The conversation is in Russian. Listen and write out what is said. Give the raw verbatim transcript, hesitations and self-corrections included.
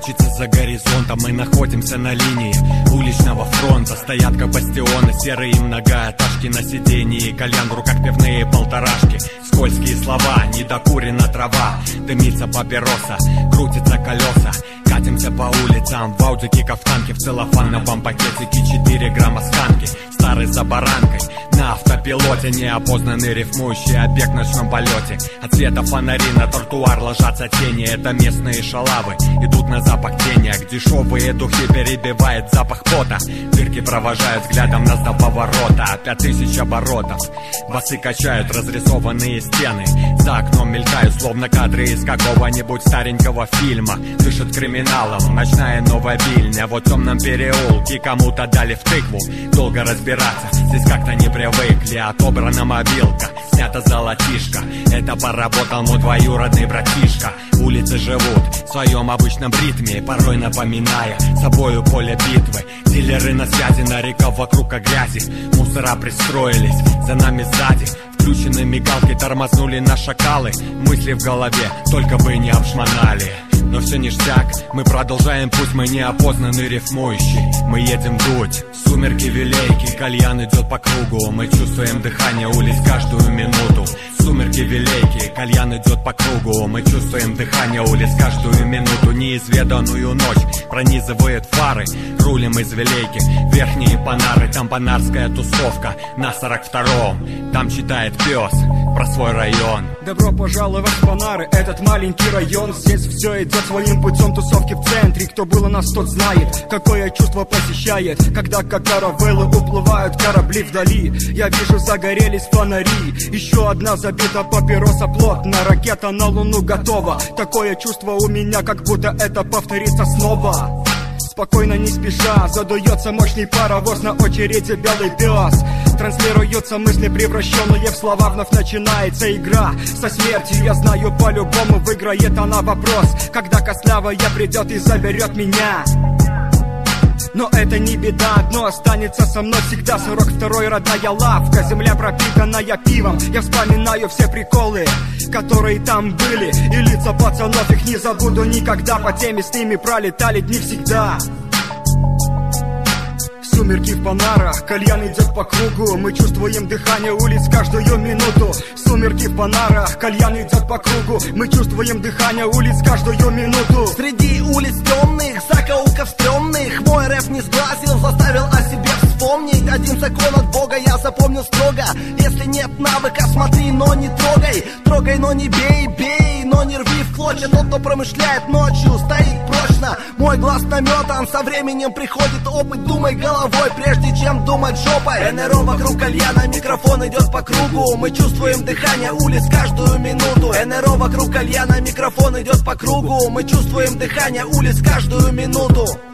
прячется за горизонтом. Мы находимся на линии уличного фронта. Стоят как бастионы серые многоэтажки. На сиденье кальян в руках, пивные полторашки. Скользкие слова, недокурена трава. Дымится папироса, крутятся колеса. Катимся по улицам в аудике, кафтанке, в целлофановом пакетике. Четыре грамма сканки, старый за баранкой. На автопилоте неопознанный рифмующий объект в ночном полете. От света фонари на тротуар ложатся тени. Это местные шалавы, идут на запах денег. Дешевые духи перебивает запах пота. Дырки провожают взглядом нас до поворота. Пять тысяч оборотов, басы качают разрисованные стены. За окном мелькают словно кадры из какого-нибудь старенького фильма. Дышит криминалом ночная новая вильня. В темном переулке кому-то дали в тыкву. Долго разбираться, здесь как-то не привыкли. Отобрана мобилка, снята золотишко. Это поработал мой двоюродный братишка. Улицы живут в своем обычном ритме, порой напоминая собою поле битвы. Дилеры на связи, на реках вокруг как грязи. Мусора пристроились за нами сзади. Включены мигалки, тормознули на шакалы. Мысли в голове, только бы не обшмонали. Но все ништяк, мы продолжаем путь, мы неопознанный рифмующий. Мы едем дуть, сумерки велейки, кальян идет по кругу. Мы чувствуем дыхание улиц каждую минуту. Сумерки велейки, кальян идет по кругу. Мы чувствуем дыхание улиц каждую минуту. Неизведанную ночь пронизывает фары. Рулим из велейки, верхние панары. Там панарская тусовка на сорок втором. Там читает пес про свой район. Добро пожаловать в Панары, этот маленький район. Здесь все идет своим путем, тусовки в центре. Кто был у нас, тот знает, какое чувство посещает, когда как каравеллы уплывают корабли вдали. Я вижу, загорелись фонари. Еще одна забита папироса плотно. Ракета на луну готова. Такое чувство у меня, как будто это повторится снова. Спокойно, не спеша, задуется мощный паровоз. На очереди белый пес. Транслируются мысли, превращенные в слова. Вновь начинается игра со смертью. Я знаю, по-любому выиграет она вопрос, когда костлявая придет и заберет меня. Но это не беда, одно останется со мной всегда. Сорок второй родная лавка, земля пропитанная пивом. Я вспоминаю все приколы, которые там были, и лица пацанов, их не забуду никогда. По теме с ними пролетали дни всегда. Сумерки в Панарах, кальян идет по кругу. Мы чувствуем дыхание улиц каждую минуту. Сумерки в Панарах, кальян идет по кругу. Мы чувствуем дыхание улиц каждую минуту. Среди улиц темных, закоулков стрёмных, мой рэп не сглазил, заставил о себе вспомнить. Один закон от Бога я запомнил строго: если нет навыка, смотри, но не трогай. Трогай, но не бей, бей, но не рви в клочья. Тот, кто промышляет ночью, стоит прочно. Мой глаз наметан, со временем приходит опыт. Думай головой, прежде чем думать жопой. эн эр о вокруг кальяна, микрофон идет по кругу. Мы чувствуем дыхание улиц каждую минуту. эн эр о вокруг кальяна, микрофон идет по кругу. Мы чувствуем дыхание улиц каждую минуту.